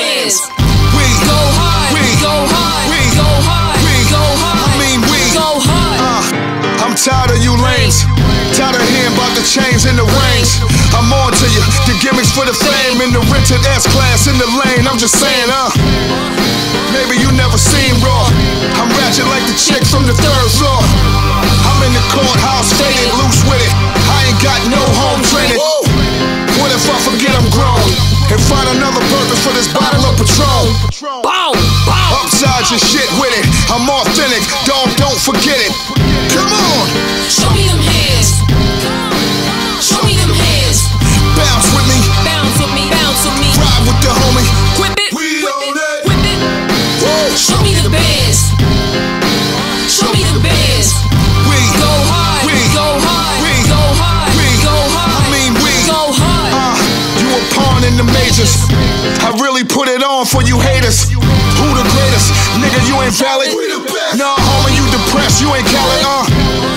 Biz. We go hard, we go hard, we go hard, we go hard. I mean we go hard. I'm tired of you lanes, tired of hearing about the chains and the range. I'm on to you, the gimmicks for the fame in the rented S-Class in the lane. I'm just saying, maybe you never seen raw. I'm ratchet like the chick from the 3rd floor. I'm in the courthouse faded, loose with it. I ain't got no home training. What if I forget I'm grown and find another purpose for this bottle of Patron? Boom, boom. Upside your shit with it. I'm authentic, dog, don't forget it. Come on. Show me them hands. Show me them hands. Bounce with me. Bounce with me, bounce with me. Ride with the homie. Whip it, We own it. whip it. Woo. Show me the Biz. Show me the Biz. We Go hard, We go hard, We go hard, We go hard. I mean we Go hard. You a pawn in the majors. I really put it on for you haters. Who the greatest? Nigga, you ain't valid. Nah, homie, you depressed, you ain't Khaled.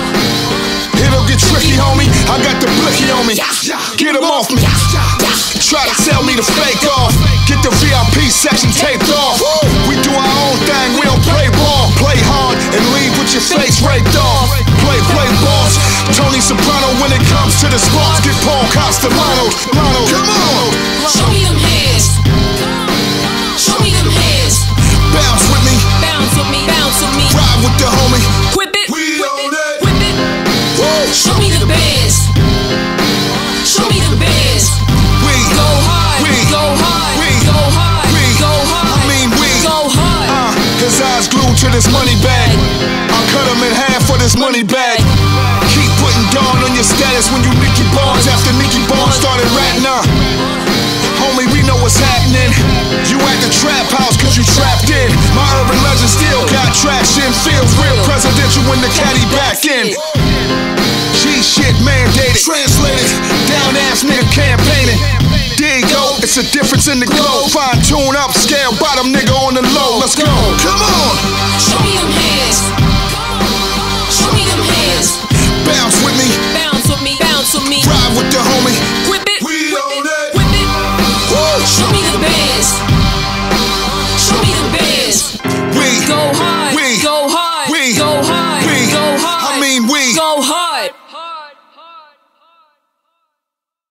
It'll get tricky, homie. I got the blicky on me. Get him off me. Try to sell me the fake off. Get the VIP section taped off. We do our own thing, we don't play ball. Play hard and leave with your face raped off. Play boss. Tony Soprano when it comes to the sports. Get Paul Castellano. Come on. Show me them hands. Show me them hands. Bounce with me. Bounce with me, bounce with me. Ride with the homie. Whip it, We own it. whip it. Woo. Show me the Biz. Show me the Biz. We Go hard, We go hard, We go hard, We go hard. I mean we Go hard. His eyes glued to this money bag. I cut him in half for this money bag. Keep putting Dawn on your status when you Nicky Barnes after Nicky Barnes started ratting. Homie, we know what's happening. You at the trap house cause you trapped in. My urban legend still got traction. Feels real presidential when the caddy back in. G-shit mandated. Translated. Down ass nigga campaigning. There you go, it's a difference in the glow.